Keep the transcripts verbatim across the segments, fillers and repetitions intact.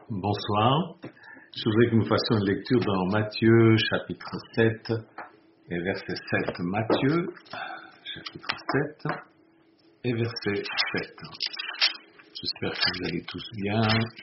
Bonsoir. Je voudrais que nous fassions une lecture dans Matthieu, chapitre sept, et verset sept. Matthieu, chapitre sept, et verset sept. J'espère que vous allez tous bien.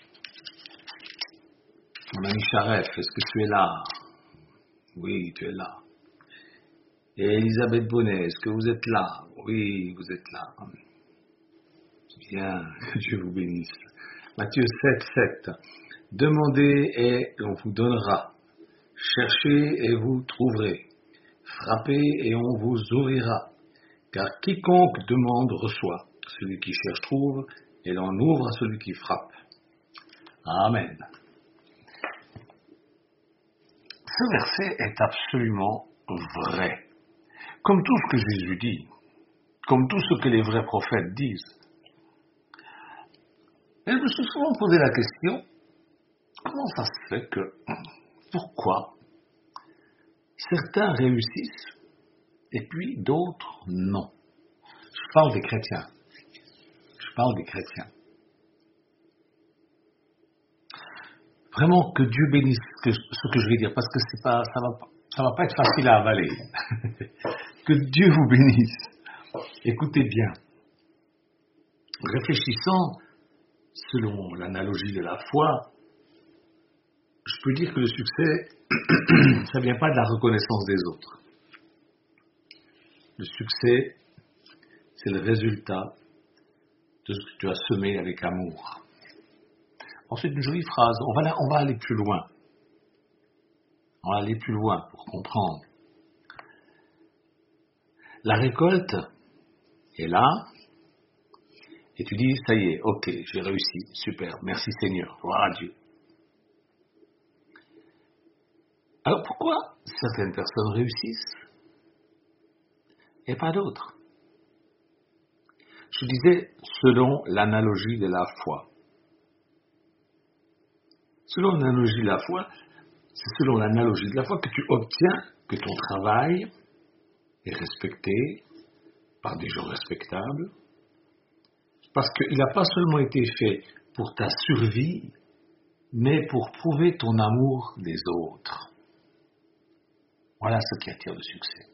Mon ami Charef, est-ce que tu es là? Oui, tu es là. Et Elisabeth Bonnet, est-ce que vous êtes là? Oui, vous êtes là. Bien, que Dieu vous bénisse. Matthieu sept, sept. Demandez et on vous donnera. Cherchez et vous trouverez. Frappez et on vous ouvrira. Car quiconque demande reçoit. Celui qui cherche trouve et l'on ouvre à celui qui frappe. Amen. Ce verset est absolument vrai. Comme tout ce que Jésus dit. Comme tout ce que les vrais prophètes disent. Et je me suis souvent posé la question, comment ça se fait que, pourquoi certains réussissent et puis d'autres non? Je parle des chrétiens. Je parle des chrétiens. Vraiment que Dieu bénisse que, ce que je vais dire, parce que c'est pas, ça va, ça va pas être facile à avaler. Que Dieu vous bénisse. Écoutez bien. Réfléchissant, selon l'analogie de la foi, je peux dire que le succès, ça ne vient pas de la reconnaissance des autres. Le succès, c'est le résultat de ce que tu as semé avec amour. Ensuite, une jolie phrase, on va, on va aller plus loin. On va aller plus loin pour comprendre. La récolte est là, et tu dis, ça y est, ok, j'ai réussi, super, merci Seigneur, gloire à Dieu. Alors pourquoi certaines personnes réussissent et pas d'autres? Je disais, selon l'analogie de la foi. Selon l'analogie de la foi, c'est selon l'analogie de la foi que tu obtiens que ton travail est respecté par des gens respectables, parce qu'il n'a pas seulement été fait pour ta survie, mais pour prouver ton amour des autres. Voilà ce qui attire le succès.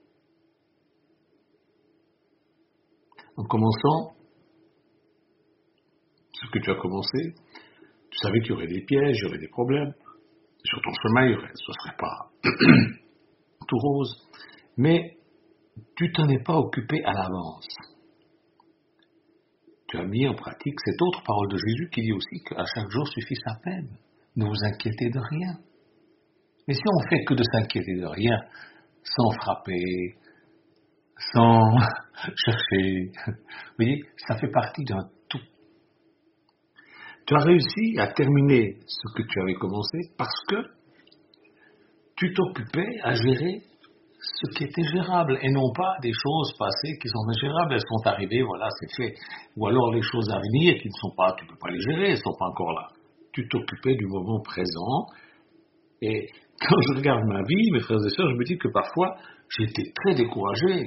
En commençant, ce que tu as commencé, tu savais qu'il y aurait des pièges, il y aurait des problèmes. Sur ton chemin, il y aurait, ce ne serait pas tout rose. Mais tu t'en es pas occupé à l'avance. Tu as mis en pratique cette autre parole de Jésus qui dit aussi qu'à chaque jour suffit sa peine. Ne vous inquiétez de rien. Mais si on fait que de s'inquiéter de rien, sans frapper, sans chercher, vous voyez, ça fait partie d'un tout. Tu as réussi à terminer ce que tu avais commencé parce que tu t'occupais à gérer ce qui était gérable et non pas des choses passées qui sont ingérables. Elles sont arrivées, voilà, c'est fait. Ou alors les choses à venir qui ne sont pas, tu ne peux pas les gérer, elles ne sont pas encore là. Tu t'occupais du moment présent. Et quand je regarde ma vie, mes frères et sœurs, je me dis que parfois, j'étais très découragé.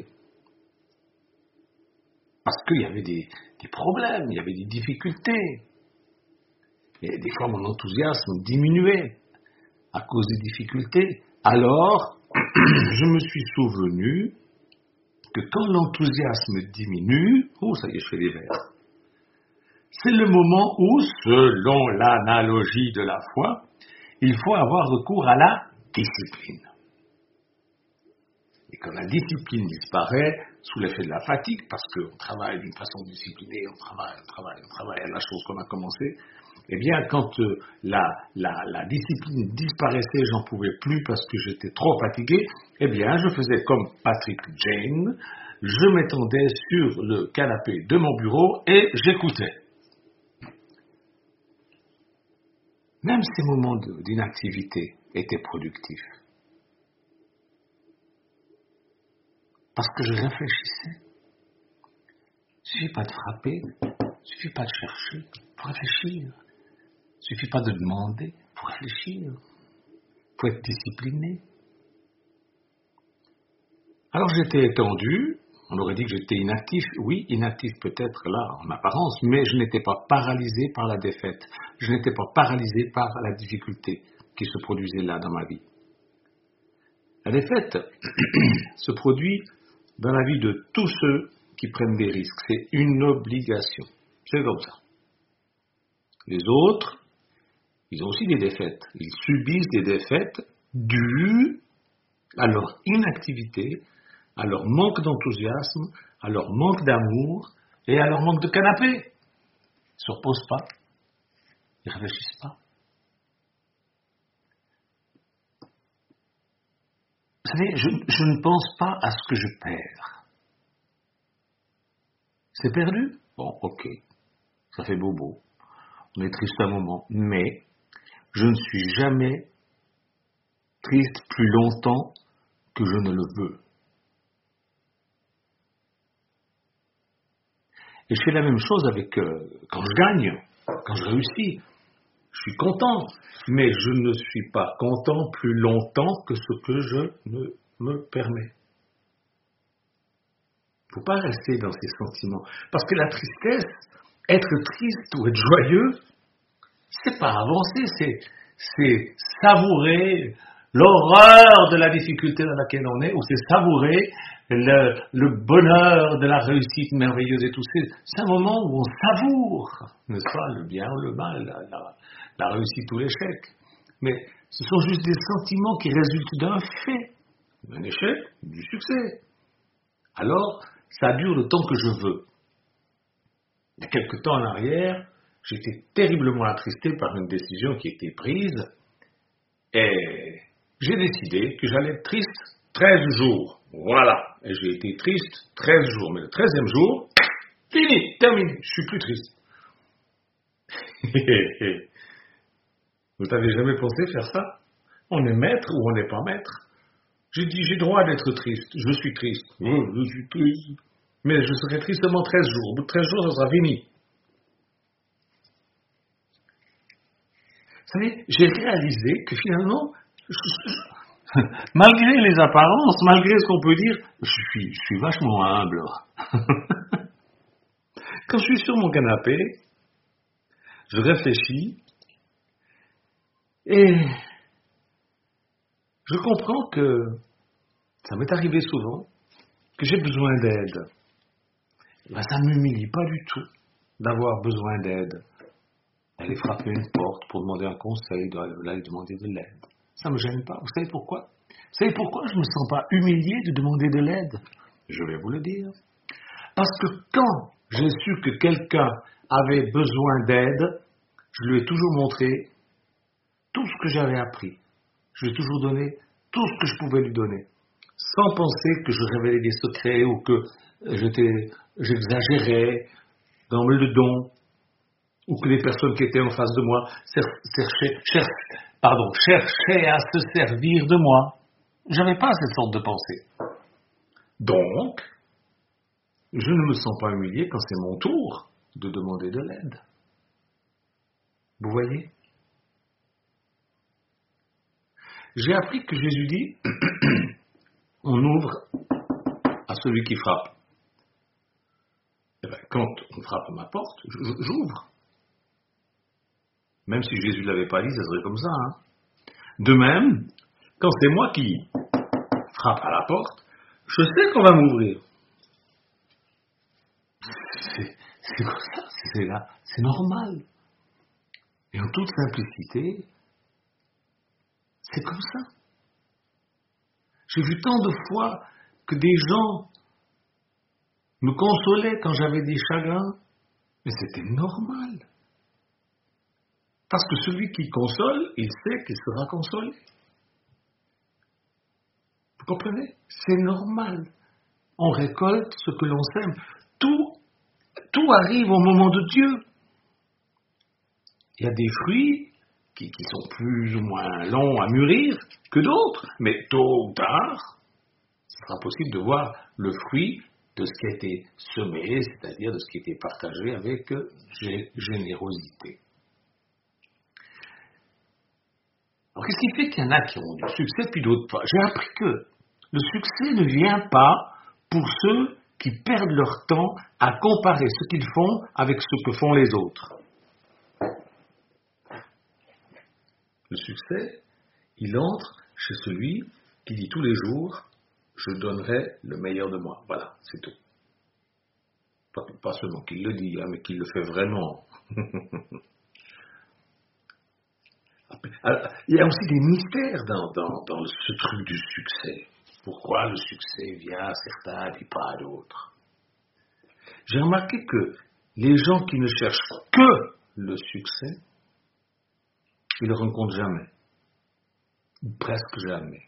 Parce qu'il y avait des, des problèmes, il y avait des difficultés. Et des fois, mon enthousiasme diminuait à cause des difficultés. Alors, je me suis souvenu que quand l'enthousiasme diminue, oh, ça y est, je fais des vers. C'est le moment où, selon l'analogie de la foi, il faut avoir recours à la discipline. Et quand la discipline disparaît, sous l'effet de la fatigue, parce qu'on travaille d'une façon disciplinée, on travaille, on travaille, on travaille à la chose qu'on a commencé, eh bien, quand euh, la, la, la discipline disparaissait, j'en pouvais plus parce que j'étais trop fatigué, eh bien, je faisais comme Patrick Jane, je m'étendais sur le canapé de mon bureau et j'écoutais. Même ces moments de, d'inactivité étaient productifs. Parce que je réfléchissais. Il ne suffit pas de frapper, il ne suffit pas de chercher, il faut réfléchir. Il ne suffit pas de demander, il faut réfléchir. Il faut être discipliné. Alors j'étais étendu, On aurait dit que j'étais inactif. Oui, inactif peut-être là, en apparence, mais je n'étais pas paralysé par la défaite. Je n'étais pas paralysé par la difficulté qui se produisait là dans ma vie. La défaite se produit dans la vie de tous ceux qui prennent des risques. C'est une obligation. C'est comme ça. Les autres, ils ont aussi des défaites. Ils subissent des défaites dues à leur inactivité, à leur manque d'enthousiasme, à leur manque d'amour et à leur manque de canapé. Ils ne se reposent pas. Ils ne réfléchissent pas. Vous savez, je, je ne pense pas à ce que je perds. C'est perdu? Bon, ok. Ça fait bobo. On est triste un moment. Mais je ne suis jamais triste plus longtemps que je ne le veux. Et je fais la même chose avec euh, quand je gagne, quand je réussis. Je suis content, mais je ne suis pas content plus longtemps que ce que je ne me permets. Il ne faut pas rester dans ces sentiments. Parce que la tristesse, être triste ou être joyeux, c'est pas avancer, c'est, c'est savourer l'horreur de la difficulté dans laquelle on est, ou c'est savourer le, le bonheur de la réussite merveilleuse et tout. C'est, c'est un moment où on savoure, n'est-ce pas, le bien ou le mal, la, la, la réussite ou l'échec. Mais ce sont juste des sentiments qui résultent d'un fait, d'un échec, du succès. Alors, ça dure le temps que je veux. Il y a quelque temps en arrière, j'étais terriblement attristé par une décision qui était prise et j'ai décidé que j'allais être triste treize jours. Voilà. Et j'ai été triste treize jours. Mais le treizième jour, fini, terminé, je suis plus triste. Vous n'avez jamais pensé faire ça? On est maître ou on n'est pas maître? J'ai dit, j'ai droit d'être triste. Je suis triste. Oh, je suis triste. Mais je serai triste seulement treize jours. Au bout de treize jours, ça sera fini. Vous savez, j'ai réalisé que finalement, je, je, malgré les apparences, malgré ce qu'on peut dire, je suis, je suis vachement humble. Quand je suis sur mon canapé, je réfléchis et je comprends que ça m'est arrivé souvent que j'ai besoin d'aide. Ben, ça ne m'humilie pas du tout d'avoir besoin d'aide. Aller frapper une porte pour demander un conseil, d'aller demander de l'aide. Ça ne me gêne pas. Vous savez pourquoi? Vous savez pourquoi je ne me sens pas humilié de demander de l'aide? Je vais vous le dire. Parce que quand j'ai su que quelqu'un avait besoin d'aide, je lui ai toujours montré tout ce que j'avais appris. Je lui ai toujours donné tout ce que je pouvais lui donner. Sans penser que je révélais des secrets ou que j'étais, j'exagérais dans le don, ou que les personnes qui étaient en face de moi cherchaient, cherchaient, pardon, cherchaient à se servir de moi. Je n'avais pas cette sorte de pensée. Donc, je ne me sens pas humilié quand c'est mon tour de demander de l'aide. Vous voyez? J'ai appris que Jésus dit, on ouvre à celui qui frappe. Eh bien, quand on frappe à ma porte, j'ouvre. Même si Jésus ne l'avait pas dit, ça serait comme ça. Hein. De même, quand c'est moi qui frappe à la porte, je sais qu'on va m'ouvrir. C'est, c'est comme ça, c'est là, c'est normal. Et en toute simplicité, c'est comme ça. J'ai vu tant de fois que des gens me consolaient quand j'avais des chagrins, mais c'était normal. Parce que celui qui console, il sait qu'il sera consolé. Vous comprenez? C'est normal. On récolte ce que l'on sème. Tout, tout arrive au moment de Dieu. Il y a des fruits qui, qui sont plus ou moins longs à mûrir que d'autres, mais tôt ou tard, ce sera possible de voir le fruit de ce qui a été semé, c'est-à-dire de ce qui a été partagé avec générosité. Alors, qu'est-ce qui fait qu'il y en a qui ont du succès puis d'autres pas? J'ai appris que le succès ne vient pas pour ceux qui perdent leur temps à comparer ce qu'ils font avec ce que font les autres. Le succès, il entre chez celui qui dit tous les jours « je donnerai le meilleur de moi ». Voilà, c'est tout. Pas, pas seulement qu'il le dit, hein, mais qu'il le fait vraiment. Alors, il y a aussi des mystères dans, dans, dans ce truc du succès. Pourquoi le succès vient à certains et pas à d'autres? J'ai remarqué que les gens qui ne cherchent que le succès, ils ne le rencontrent jamais. Ou presque jamais.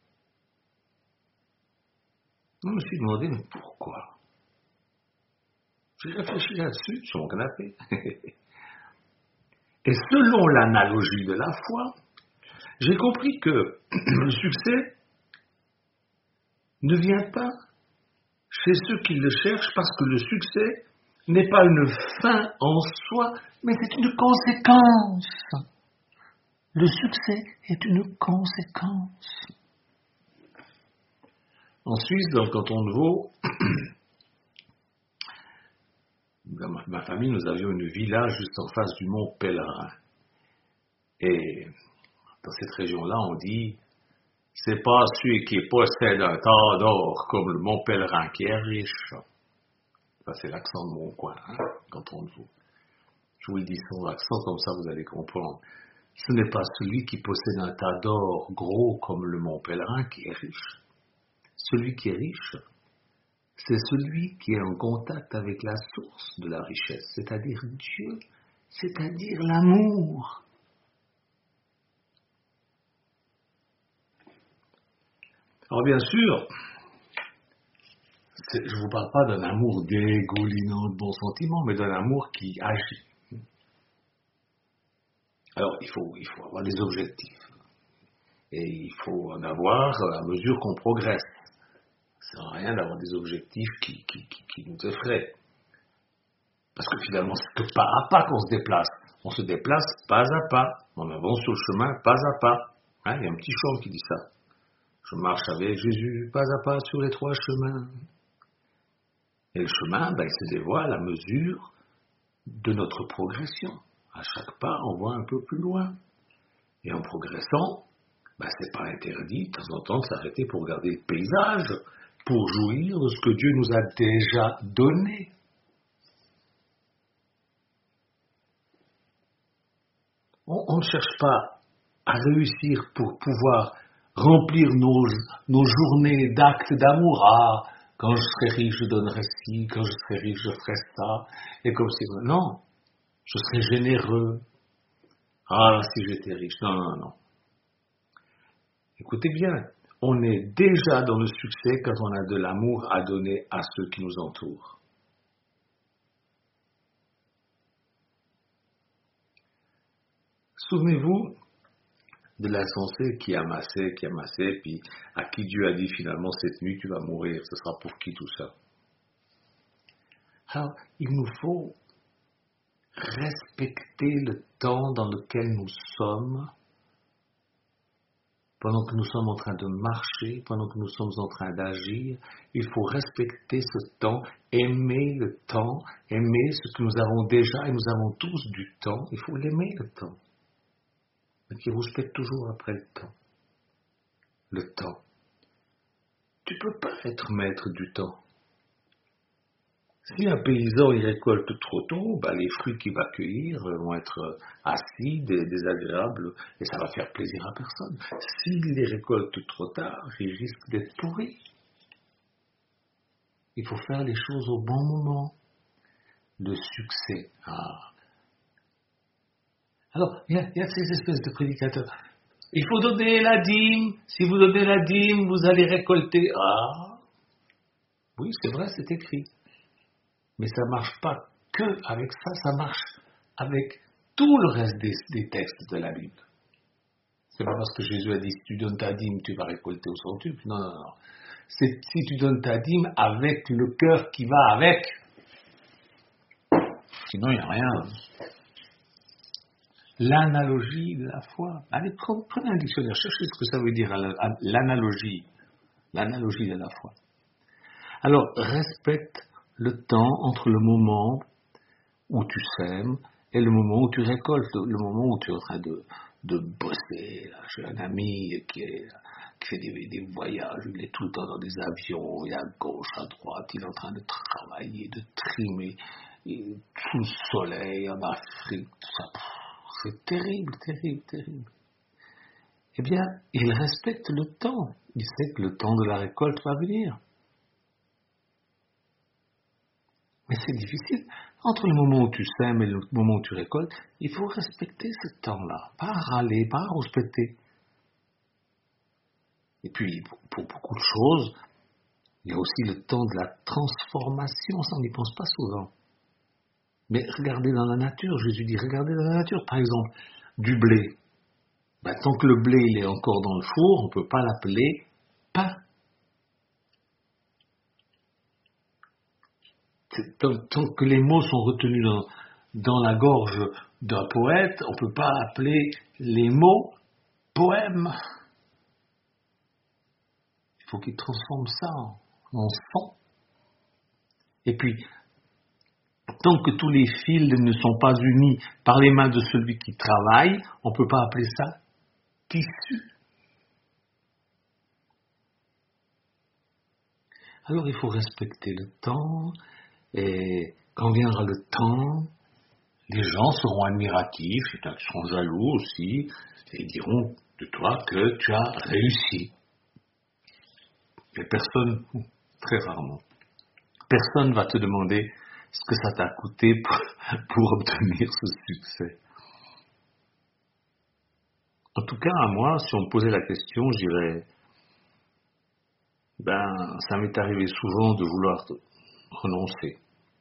Je me suis demandé, mais pourquoi? J'ai réfléchi là-dessus, sur mon canapé. Et selon l'analogie de la foi, j'ai compris que le succès ne vient pas chez ceux qui le cherchent parce que le succès n'est pas une fin en soi, mais c'est une conséquence. Le succès est une conséquence. En Suisse, dans le canton de Vaud, dans ma, ma famille, nous avions une villa juste en face du mont Pèlerin. Et dans cette région-là, on dit c'est pas celui qui possède un tas d'or comme le mont Pèlerin qui est riche. Ça, c'est l'accent de mon coin, hein, canton de Vaud. Je vous le dis sans accent, comme ça vous allez comprendre. Ce n'est pas celui qui possède un tas d'or gros comme le mont Pèlerin qui est riche. Celui qui est riche, c'est celui qui est en contact avec la source de la richesse, c'est-à-dire Dieu, c'est-à-dire l'amour. Alors bien sûr, je ne vous parle pas d'un amour dégoulinant de bons sentiments, mais d'un amour qui agit. Alors il faut, il faut avoir des objectifs. Et il faut en avoir à mesure qu'on progresse. Ça ne sert à rien d'avoir des objectifs qui, qui, qui, qui nous effraient. Parce que finalement, c'est que pas à pas qu'on se déplace. On se déplace pas à pas. On avance sur le chemin pas à pas. Hein, il y a un petit chant qui dit ça. Je marche avec Jésus pas à pas sur les trois chemins. Et le chemin, ben, il se dévoile à mesure de notre progression. À chaque pas, on va un peu plus loin. Et en progressant, ben, c'est pas interdit de temps en temps de s'arrêter pour regarder le paysage, pour jouir de ce que Dieu nous a déjà donné. On, on ne cherche pas à réussir pour pouvoir remplir nos, nos journées d'actes d'amour. Ah, quand je serai riche, je donnerai ci, quand je serai riche, je ferai ça. Et comme si... Non, je serai généreux. Ah, si j'étais riche. Non, non, non. Écoutez bien, on est déjà dans le succès quand on a de l'amour à donner à ceux qui nous entourent. Souvenez-vous de l'insensé qui amassait, qui amassait, puis à qui Dieu a dit finalement cette nuit tu vas mourir, ce sera pour qui tout ça? Alors, il nous faut respecter le temps dans lequel nous sommes, pendant que nous sommes en train de marcher, pendant que nous sommes en train d'agir. Il faut respecter ce temps, aimer le temps, aimer ce que nous avons déjà, et nous avons tous du temps, il faut l'aimer le temps. Mais qui rouspète toujours après le temps. Le temps. Tu ne peux pas être maître du temps. Si un paysan il récolte trop tôt, ben les fruits qu'il va cueillir vont être acides et désagréables et ça va faire plaisir à personne. S'il les récolte trop tard, il risque d'être pourri. Il faut faire les choses au bon moment. Le succès. Ah. Alors, il y, y a ces espèces de prédicateurs. Il faut donner la dîme. Si vous donnez la dîme, vous allez récolter. Ah. Oui, c'est vrai, c'est écrit. Mais ça ne marche pas que avec ça, ça marche avec tout le reste des, des textes de la Bible. C'est pas parce que Jésus a dit si tu donnes ta dîme, tu vas récolter au centuple. Non, non, non. C'est si tu donnes ta dîme avec le cœur qui va avec. Sinon, il n'y a rien. L'analogie de la foi. Allez, prenez un dictionnaire, cherchez ce que ça veut dire l'analogie. L'analogie de la foi. Alors, respecte le temps entre le moment où tu sèmes et le moment où tu récoltes, le moment où tu es en train de, de bosser. J'ai un ami qui, est, qui fait des, des voyages, il est tout le temps dans des avions, il est à gauche, à droite, il est en train de travailler, de trimer, et sous le soleil, en Afrique, tout ça. C'est terrible, terrible, terrible. Eh bien, il respecte le temps. Il sait que le temps de la récolte va venir. Mais c'est difficile. Entre le moment où tu sèmes et le moment où tu récoltes, il faut respecter ce temps-là. Pas râler, pas respecter. Et puis, pour beaucoup de choses, il y a aussi le temps de la transformation. Ça, on n'y pense pas souvent. Mais regardez dans la nature, Jésus dit, regardez dans la nature. Par exemple, du blé. Ben, tant que le blé il est encore dans le four, on ne peut pas l'appeler pain. Tant, tant que les mots sont retenus dans, dans la gorge d'un poète, on ne peut pas appeler les mots poèmes. Il faut qu'il transforme ça en, en son. Et puis, tant que tous les fils ne sont pas unis par les mains de celui qui travaille, on ne peut pas appeler ça tissu. Alors il faut respecter le temps, et quand viendra le temps, les gens seront admiratifs, ils seront jaloux aussi, et diront de toi que tu as réussi. Mais personne, très rarement, personne ne va te demander ce que ça t'a coûté pour, pour obtenir ce succès. En tout cas, à moi, si on me posait la question, je dirais, ben, ça m'est arrivé souvent de vouloir renoncer.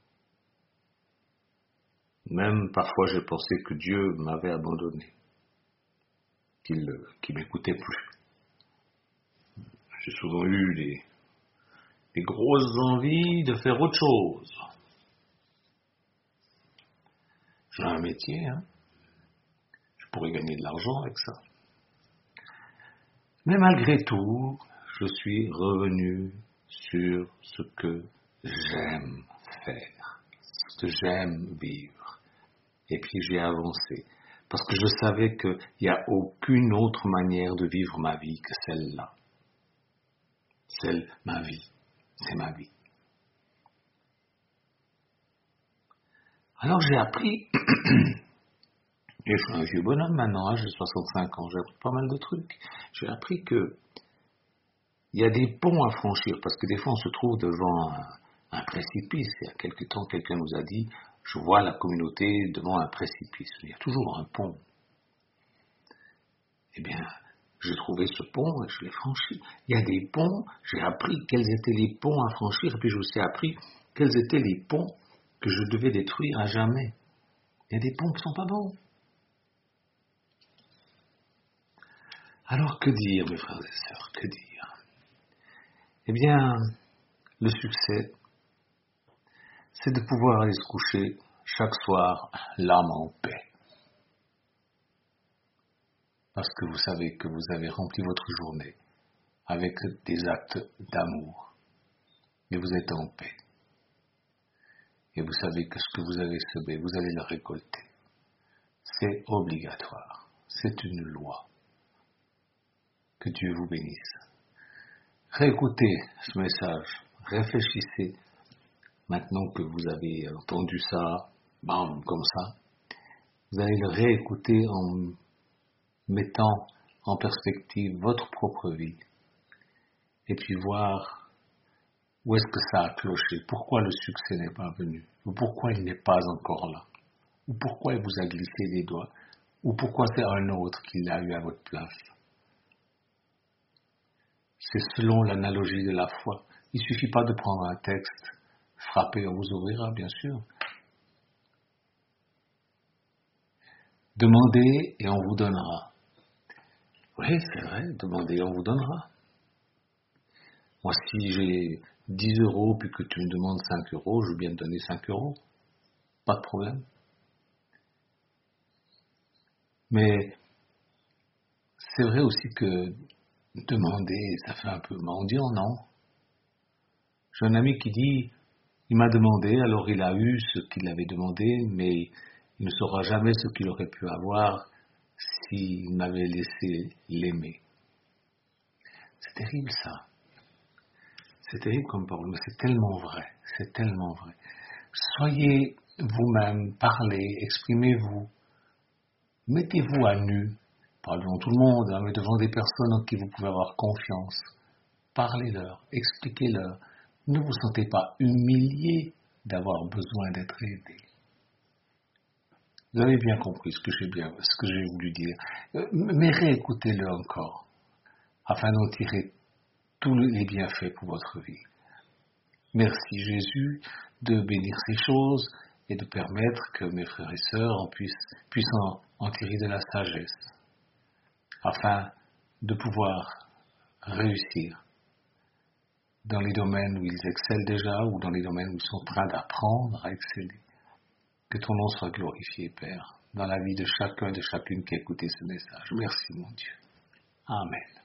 Même parfois, j'ai pensé que Dieu m'avait abandonné, qu'il ne m'écoutait plus. J'ai souvent eu des, des grosses envies de faire autre chose. J'ai un métier, hein. Je pourrais gagner de l'argent avec ça. Mais malgré tout, je suis revenu sur ce que j'aime faire, ce que j'aime vivre. Et puis j'ai avancé. Parce que je savais qu'il n'y a aucune autre manière de vivre ma vie que celle-là. Celle, ma vie. C'est ma vie. Alors j'ai appris, et je suis un vieux bonhomme maintenant, hein, j'ai soixante-cinq ans, j'ai appris pas mal de trucs. J'ai appris que il y a des ponts à franchir, parce que des fois on se trouve devant un, un précipice. Il y a quelque temps, quelqu'un nous a dit, je vois la communauté devant un précipice. Il y a toujours un pont. Eh bien, j'ai trouvé ce pont et je l'ai franchi. Il y a des ponts, j'ai appris quels étaient les ponts à franchir, et puis j'ai aussi appris quels étaient les ponts que je devais détruire à jamais. Il y a des ponts qui ne sont pas bons. Alors que dire, mes frères et sœurs, que dire? Eh bien, le succès, c'est de pouvoir aller se coucher chaque soir l'âme en paix. Parce que vous savez que vous avez rempli votre journée avec des actes d'amour. Et vous êtes en paix. Et vous savez que ce que vous avez semé, vous allez le récolter. C'est obligatoire. C'est une loi. Que Dieu vous bénisse. Réécoutez ce message. Réfléchissez. Maintenant que vous avez entendu ça, bam, comme ça, vous allez le réécouter en mettant en perspective votre propre vie. Et puis voir où est-ce que ça a cloché, pourquoi le succès n'est pas venu, ou pourquoi il n'est pas encore là, ou pourquoi il vous a glissé les doigts, ou pourquoi c'est un autre qui l'a eu à votre place. C'est selon l'analogie de la foi. Il ne suffit pas de prendre un texte, frapper, on vous ouvrira, bien sûr. Demandez et on vous donnera. Oui, c'est vrai, demandez et on vous donnera. Moi, si j'ai dix euros puis que tu me demandes cinq euros, je veux bien te donner cinq euros. Pas de problème. Mais c'est vrai aussi que demander, ça fait un peu mendiant, non? J'ai un ami qui dit, il m'a demandé, alors il a eu ce qu'il avait demandé, mais il ne saura jamais ce qu'il aurait pu avoir s'il m'avait laissé l'aimer. C'est terrible ça. C'est terrible comme parole, mais c'est tellement vrai. C'est tellement vrai. Soyez vous-même, parlez, exprimez-vous. Mettez-vous à nu, pas devant tout le monde, hein, mais devant des personnes en qui vous pouvez avoir confiance. Parlez-leur, expliquez-leur. Ne vous sentez pas humilié d'avoir besoin d'être aidé. Vous avez bien compris ce que j'ai bien, ce que j'ai voulu dire. Euh, mais réécoutez-le encore, afin d'en tirer tous les bienfaits pour votre vie. Merci Jésus de bénir ces choses et de permettre que mes frères et sœurs en puissent, puissent en, en tirer de la sagesse, afin de pouvoir réussir dans les domaines où ils excellent déjà ou dans les domaines où ils sont en train d'apprendre à exceller. Que ton nom soit glorifié, Père, dans la vie de chacun et de chacune qui a écouté ce message. Merci, mon Dieu. Amen.